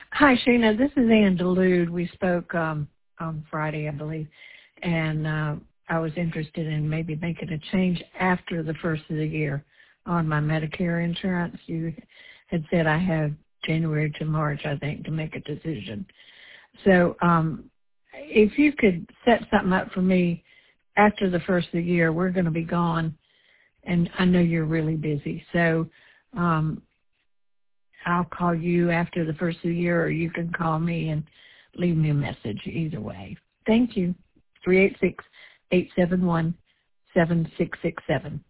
Hi, Sheena. This is Ann Delude. We spoke on Friday, I believe, and I was interested in maybe making a change after the first of the year on my Medicare insurance. You had said I have January to March, I think, to make a decision. So if you could set something up for me after the first of the year, we're going to be gone, and I know you're really busy. So I'll call you after the first of the year, or you can call me and leave me a message either way. Thank you. 386-871-7667.